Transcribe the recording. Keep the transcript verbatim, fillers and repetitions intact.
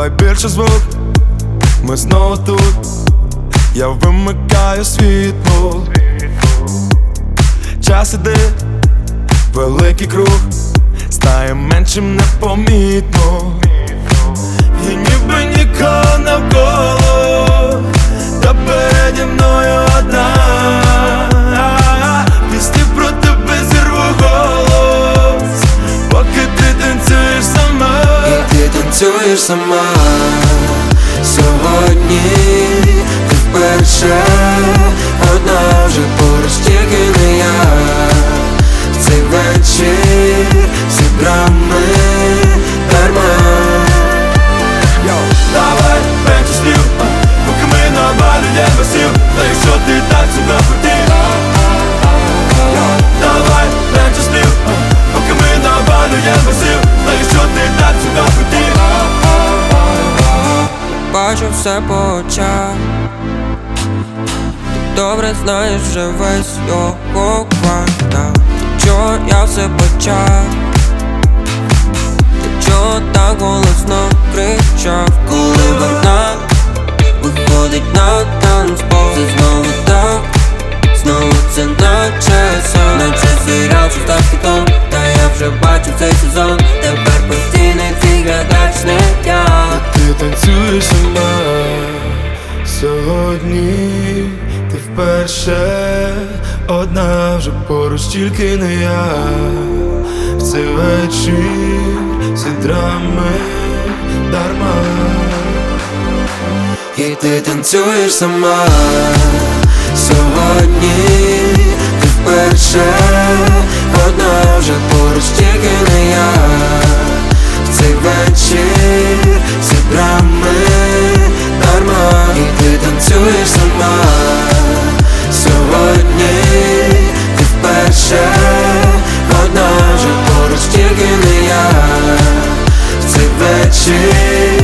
Давай більше звук, ми знову тут. Я вимикаю світло. Час іде, великий круг, стає меншим непомітно. І ніби нікого навколо, та переді мною одна. Пісні про тебе зірву голос, поки ти танцюєш сама. І ти танцюєш сама. Сьогодні ти вперше одна, вже поруч тільки не я. В цей вечір всі драми дарма. Йо, давай менше слів, поки ми на балі є басів. Та якщо ти так себе хотів. Йо, давай менше слів, поки ми на балі є басів. Та якщо ти так себе хотів. Бачу все по очах, ти добре знаєш вже весь його квартал. Чого я все почав, ти чого так голосно кричав, коли вона виходить на танцпол. Це знову так, знову це наче сон, наче серіал, що став хітом. Та я вже бачу цей сезон, тепер постійний твій глядач не я. Ти танцюєш сама. Сьогодні ти вперше одна, вже поруч тільки не я. В цей вечір всі драми дарма. І ти танцюєш сама. Сьогодні ти вперше одна, вже поруч тільки не я. В цей вечір всі драми дарма. І ти танцюєш сама. Сьогодні ти вперше одна, вже поруч тільки не я. В цей вечір